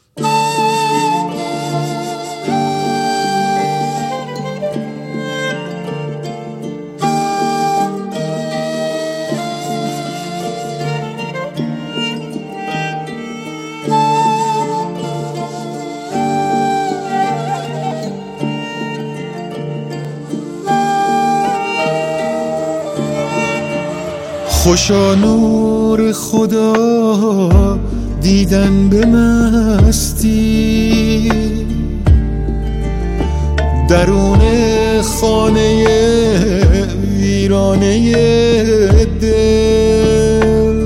خوشا نور خدا دیدن به مستی، درون خانه ویرانه دل.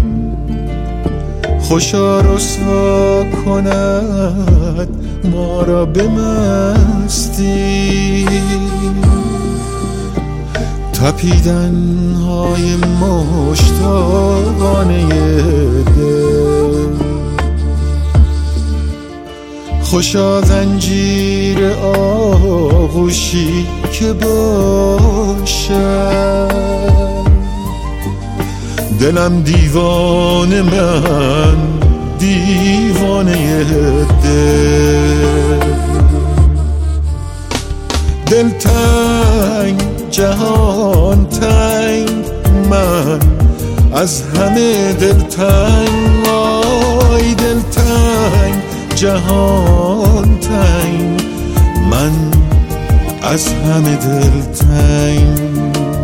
خوشا رسوا کند ما را به مستی، تپیدن های مشتاقانه دل. خوشا زنجیر آغوشی که باشد، دلم دیوانه من دیوانه دل. دل تنگ جهان تنگ، من از همه دلتنگ. آی دلتنگ جهان تنگ، من از همه دلتنگ.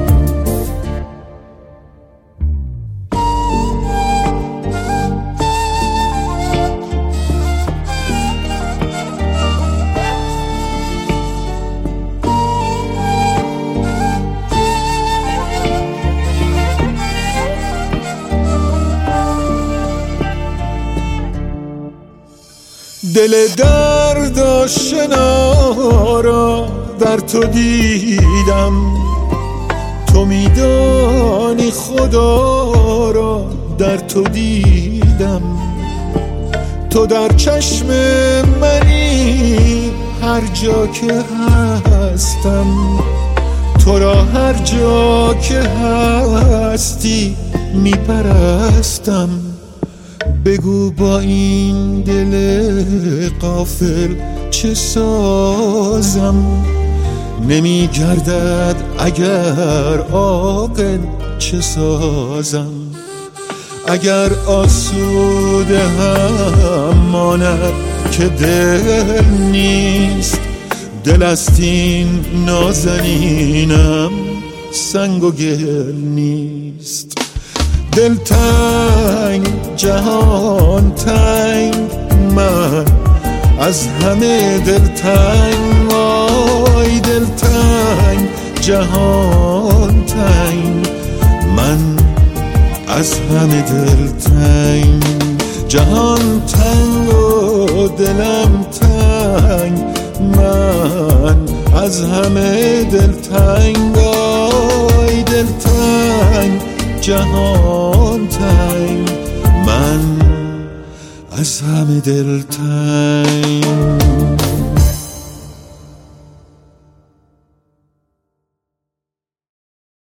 دل درد آشنا را در تو دیدم، تو میدانی خدا را در تو دیدم. تو در چشم منی هر جا که هستم، تو را هر جا که هستی میپرستم. بگو با این دل غافل چه سازم، نمی گردد اگر عاقل چه سازم. اگر آسوده هم ماند که دل نیست، دل است این نازنینم سنگ و گل نیست. دل تنگ جهان تنگ، من از همه دلتنگ. آی دلتنگ جهان تنگ، من از همه دلتنگ. جهان تنگ و دلم تنگ، من از همه دلتنگ. آی دلتنگ جهان تنگ، من از همه دلتنگ.